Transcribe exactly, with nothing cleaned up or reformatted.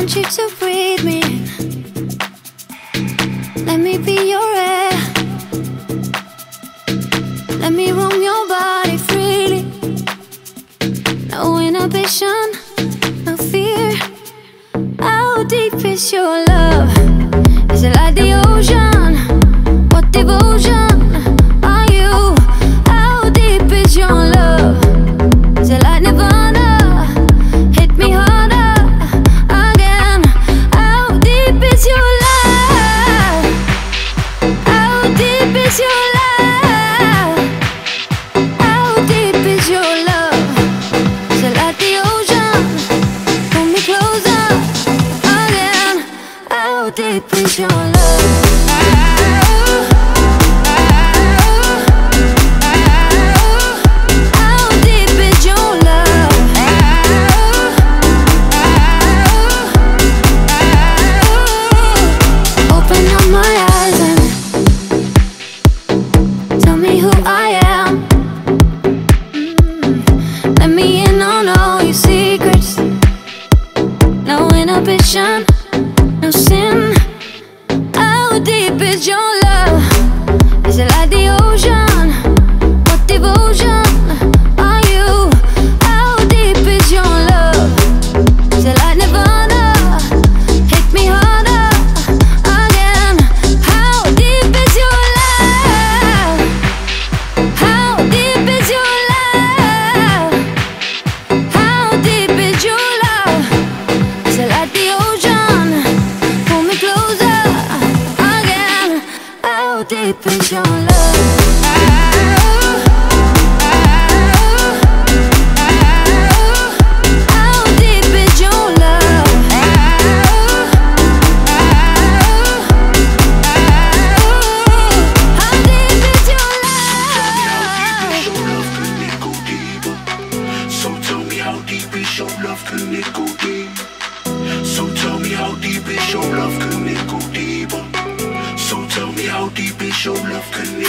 want you to breathe me in. Let me be your air. Let me roam your body freely. No inhibition, no fear. How deep is your love? Is it like the ocean? What devotion are you? How deep is your love? Is it like Nirvana? Hit me harder again. How deep is your love? How deep is your love? How deep is your love? Is it like the ocean? Pull me closer again. How deep is your love? No sin. How deep is your love? Is it like the ocean? What devotion are you? How deep is your love? Is it like Nirvana? Hit me harder again. How deep is your love? How deep is your love? How deep is your love? Is it like the ocean? Pull me closer again. How deep is your love? How deep is your love? How deep is your love? So tell me how deep is your love, can it go deep? So tell me how deep is your love, can it go deeper? So tell me how deep is your love, can